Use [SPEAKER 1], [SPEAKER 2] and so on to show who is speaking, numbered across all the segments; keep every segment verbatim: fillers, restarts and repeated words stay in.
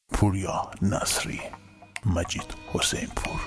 [SPEAKER 1] پوریا نصری، مجید حسین پور.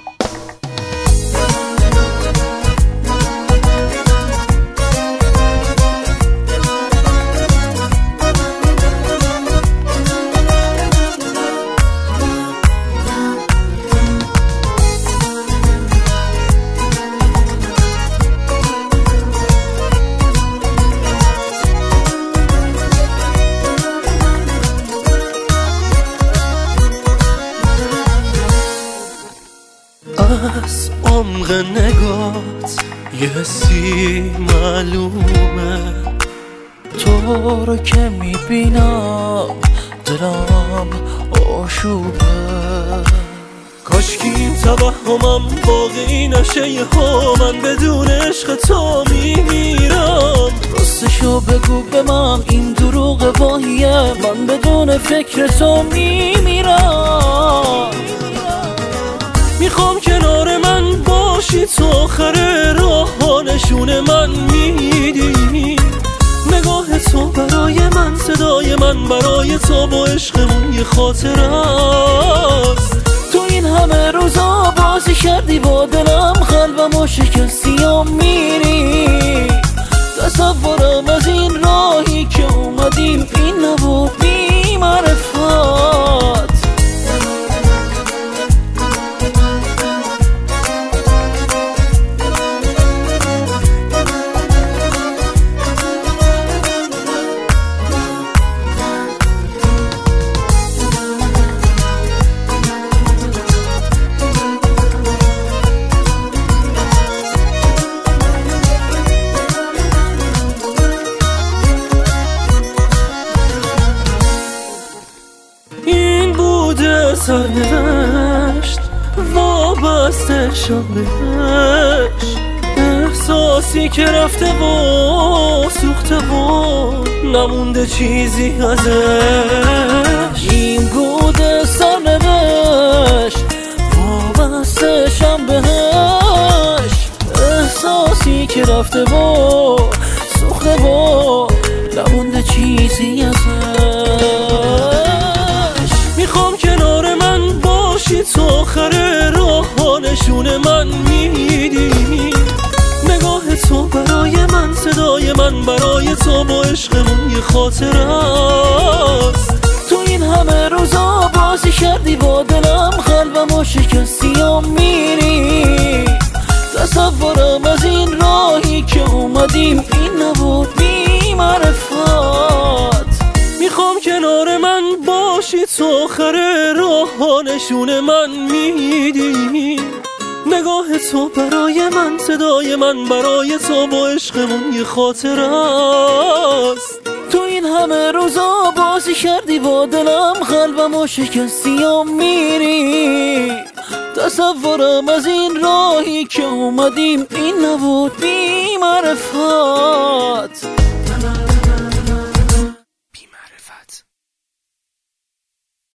[SPEAKER 2] از عمق نگات یه حسی معلومه، تو رو که میبینم دلم آشوبه. کاشکی این توهمم واقعی نشه، یه ها من بدون عشق تو میمیرم. راستشو بگو به من، این دروغ واهیه، من بدون فکر تو میمیرم. میخوام کنار من باشی تو آخر راه ها، نشون من میدی. نگاه تو برای من، صدای من برای تو، با عشقمون یه خاطر است. تو این همه روزا بازی کردی با دلم، قلبمو شکستی و میری. تصورم از این راهی که اومدیم این نبود بی معرفت. سرنوشت وابسته شم بهش، احساسی که رفته و سوخته و نمونده چیزی ازش. این بوده سرنوشت وابسته شم بهش، احساسی که رفته و سوخته و نمونده چیزی ازش. میخوام کنار من باشی تو آخر راه ها، نشون من میدی. نگاه تو برای من، صدای من برای تو، با عشقمون یه خاطر است. تو این همه روزا بازی کردی با دلم، قلبمو شکستی و میری. تصورم از این راهی که اومدیم این نبود بی معرفت. میخوام کنار من باشی تو آخر راه ها، نشون من میدی. نگاه تو برای من، صدای من برای تو، با عشقمون یه خاطر است. تو این همه روزا بازی کردی با دلم، قلبمو شکستی و میری. تصورم از این راهی که اومدیم این نبود بی معرفت.